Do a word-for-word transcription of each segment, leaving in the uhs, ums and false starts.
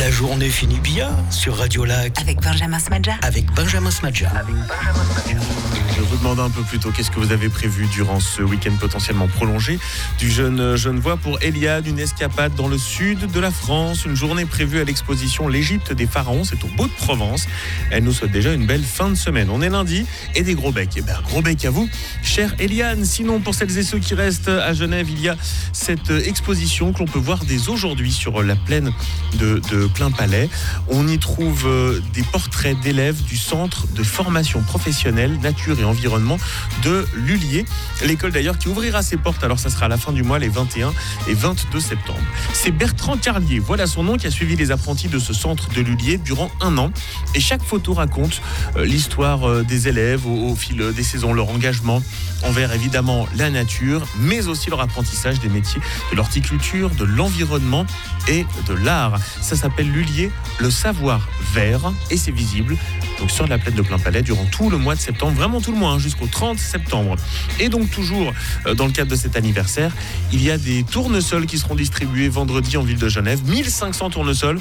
La journée finit bien sur Radio Lac. Avec Benjamin Smadja. Avec Benjamin Smadja. Avec Benjamin Smadja. Je vous demande un peu plus tôt qu'est-ce que vous avez prévu durant ce week-end potentiellement prolongé du jeune Genevois pour Eliade, une escapade dans le sud de la France, une journée prévue à l'exposition L'Égypte des pharaons, c'est au Beau de Provence. Elle nous souhaite déjà une belle fin de semaine. On est lundi et des gros becs. Et bien, gros bec à vous, chère Eliane. Sinon, pour celles et ceux qui restent à Genève, il y a cette exposition que l'on peut voir dès aujourd'hui sur la plaine de, de Plainpalais. On y trouve des portraits d'élèves du centre de formation professionnelle nature et environnement de Lullier. L'école d'ailleurs qui ouvrira ses portes, alors ça sera à la fin du mois, les vingt et un et vingt-deux septembre. C'est Bertrand Carlier, voilà son nom, qui a suivi les apprentis de ce centre de Lullier durant un an. Et chaque photo raconte euh, l'histoire euh, des élèves au, au fil des saisons, leur engagement envers évidemment la nature, mais aussi leur apprentissage des métiers de l'horticulture, de l'environnement et de l'art. Ça s'appelle Lullier, le savoir vert, et c'est visible donc sur la plaine de Plainpalais durant tout le mois de septembre, vraiment tout le mois, hein, jusqu'au trente septembre. Et donc toujours euh, dans le cadre de cet anniversaire, il y a des tournesols qui seront distribués vendredi en ville de Genève, mille cinq cents tournesols.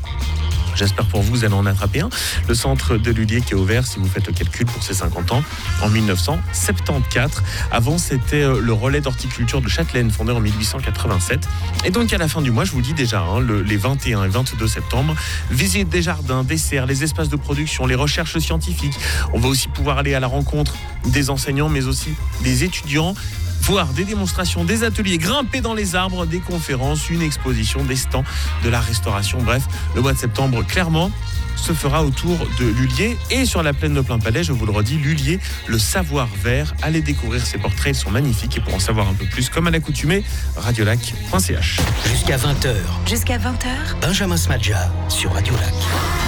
J'espère pour vous, vous allez en attraper un. Le centre de Lullier qui est ouvert, si vous faites le calcul, pour ses cinquante ans, en dix-neuf cent soixante-quatorze. Avant, c'était le relais d'horticulture de Châtelaine, fondé en mille huit cent quatre-vingt-sept. Et donc, à la fin du mois, je vous dis déjà, hein, le, les vingt et un et vingt-deux septembre, visite des jardins, des serres, les espaces de production, les recherches scientifiques. On va aussi pouvoir aller à la rencontre des enseignants, mais aussi des étudiants, voir des démonstrations, des ateliers, grimper dans les arbres, des conférences, une exposition, des stands, de la restauration. Bref, le mois de septembre, clairement, se fera autour de Lullier et sur la plaine de Plainpalais, je vous le redis, Lullier, le savoir vert. Allez découvrir ces portraits, ils sont magnifiques. Et pour en savoir un peu plus, comme à l'accoutumée, radiolac point c h. Jusqu'à vingt heures. Jusqu'à vingt heures. Benjamin Smadja sur Radio Lac.